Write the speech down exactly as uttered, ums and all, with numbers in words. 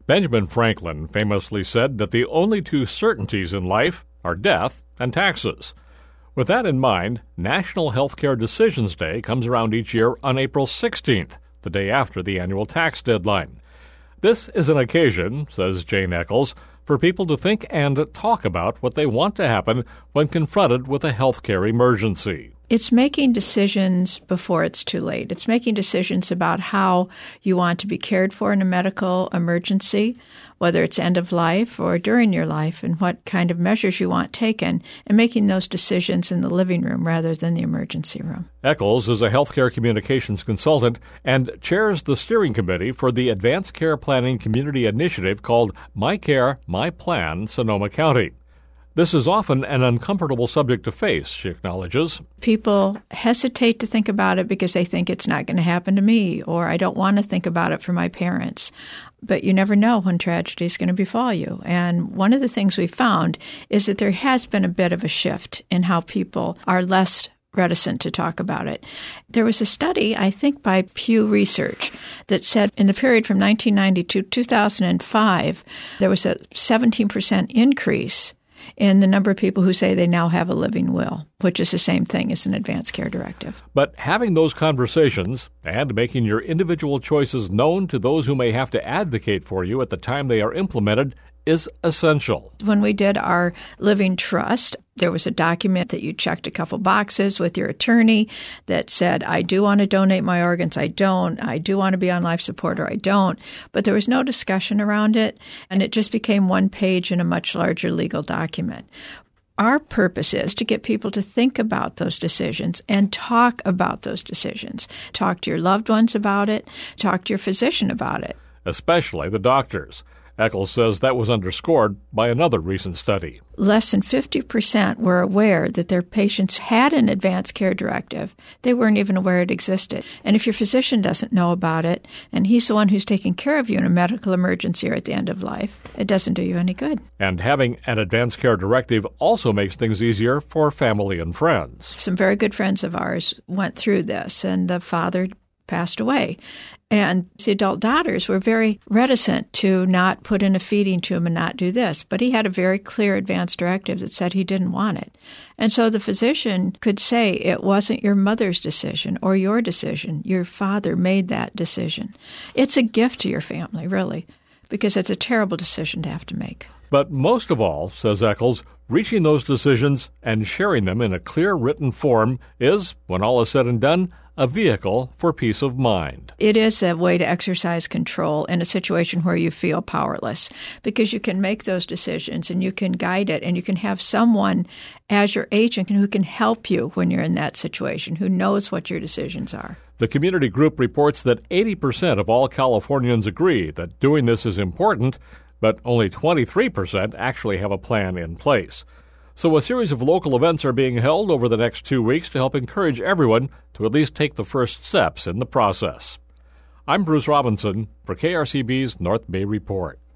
Benjamin Franklin famously said that the only two certainties in life are death and taxes. With that in mind, National Healthcare Decisions Day comes around each year on April sixteenth, the day after the annual tax deadline. This is an occasion, says Jane Eccles, for people to think and talk about what they want to happen when confronted with a healthcare emergency. It's making decisions before it's too late. It's making decisions about how you want to be cared for in a medical emergency, whether it's end of life or during your life, and what kind of measures you want taken, and making those decisions in the living room rather than the emergency room. Eccles is a healthcare communications consultant and chairs the steering committee for the Advanced Care Planning Community Initiative called My Care, My Plan, Sonoma County. This is often an uncomfortable subject to face, she acknowledges. People hesitate to think about it because they think it's not going to happen to me, or I don't want to think about it for my parents. But you never know when tragedy is going to befall you. And one of the things we found is that there has been a bit of a shift in how people are less reticent to talk about it. There was a study, I think by Pew Research, that said in the period from nineteen ninety to two thousand five, there was a seventeen percent increase in the number of people who say they now have a living will, which is the same thing as an advance care directive. But having those conversations and making your individual choices known to those who may have to advocate for you at the time they are implemented is essential. When we did our living trust, there was a document that you checked a couple boxes with your attorney that said, I do want to donate my organs, I don't, I do want to be on life support, or I don't. But there was no discussion around it, and it just became one page in a much larger legal document. Our purpose is to get people to think about those decisions and talk about those decisions. Talk to your loved ones about it, talk to your physician about it. Especially the doctors. Eccles says that was underscored by another recent study. Less than fifty percent were aware that their patients had an advanced care directive. They weren't even aware it existed. And if your physician doesn't know about it, and he's the one who's taking care of you in a medical emergency or at the end of life, it doesn't do you any good. And having an advanced care directive also makes things easier for family and friends. Some very good friends of ours went through this, and the father passed away. And the adult daughters were very reticent to not put in a feeding tube and not do this. But he had a very clear advance directive that said he didn't want it. And so the physician could say it wasn't your mother's decision or your decision. Your father made that decision. It's a gift to your family, really, because it's a terrible decision to have to make. But most of all, says Eccles, reaching those decisions and sharing them in a clear written form is, when all is said and done, a vehicle for peace of mind. It is a way to exercise control in a situation where you feel powerless, because you can make those decisions and you can guide it, and you can have someone as your agent who can help you when you're in that situation, who knows what your decisions are. The community group reports that eighty percent of all Californians agree that doing this is important, but only twenty-three percent actually have a plan in place. So a series of local events are being held over the next two weeks to help encourage everyone to at least take the first steps in the process. I'm Bruce Robinson for K R C B's North Bay Report.